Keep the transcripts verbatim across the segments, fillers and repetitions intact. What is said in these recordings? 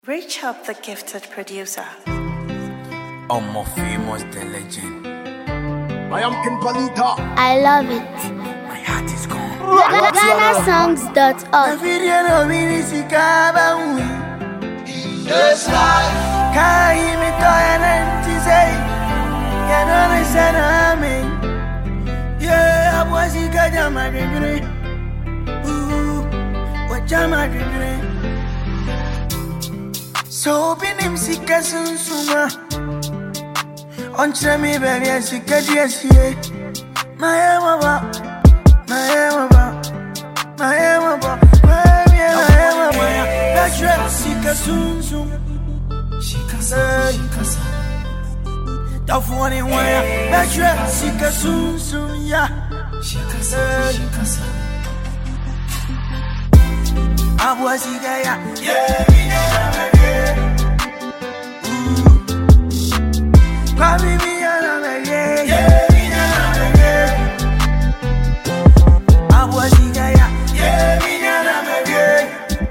Reach up the gifted producer. I'm more famous than legend. I am King Palita. I love it. My heart is gone. Ghana songs dot org. This life. Yeah, I was a guy, I'm a dream. Ooh, what am I dreaming? So, be him sick as soon summer. On me, baby, I see yes, yeah. My Emma, my Emma, my Emma, my Emma, that's right, sick as soon soon. She can say, she can say. Don't want it where that's right, sick as soon soon, yeah. She can say, she can say. I was a guy, yeah, yeah, yeah. Baby, me and I'm again. Yeah, me and I'm again. I was the guy. Yeah, me and I'm again.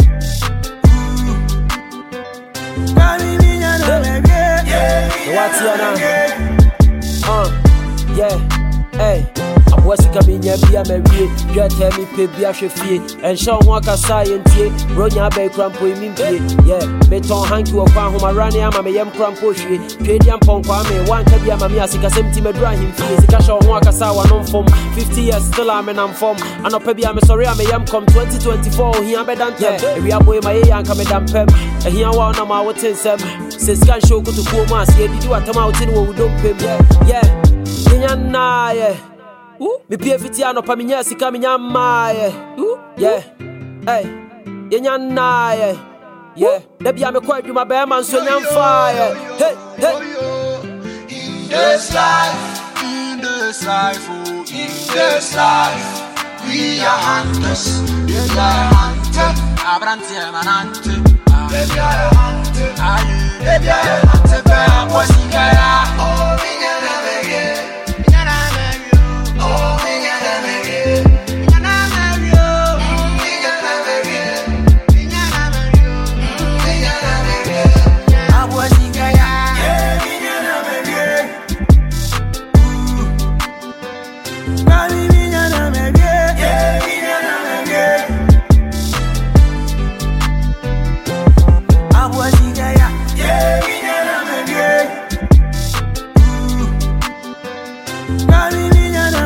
Baby, me and I'm again. Yeah, me and I'm again. Uh, yeah, hey. What's it coming here? Be a Mary, you tell me, pay be a chefie, and show one science, run your back cramp with me. Yeah, beton hang you up on home, running, I'm a yam crampo, Tradian Ponkwame, one can be a mamma, sick as empty Medrahim, Fizika show one Casawa non form, fifty years still I'm an unform, and up maybe I'm sorry, I'm a yam come twenty twenty-four, here I'm done. Yeah, we are boy my young come down pem, and here one of my ten sem, says can show go to poor mass, yeah, did you at a mountain where we don't pay? Yeah, yeah, yeah. Me P F T ano pa minya sika minya mae. Yeah. Hey. Yenya na yeah. Yeah. Debi ame kwa adwuma be man so nyam fire. Hey, hey. In this life, in this life, oh, in this life, we are hunters. We are hunters. Abranti manante. We are hunters. Aye. We are hunters. Be aposikaya. Oh, we gonna make it.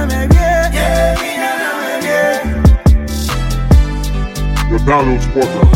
Donald Sporter.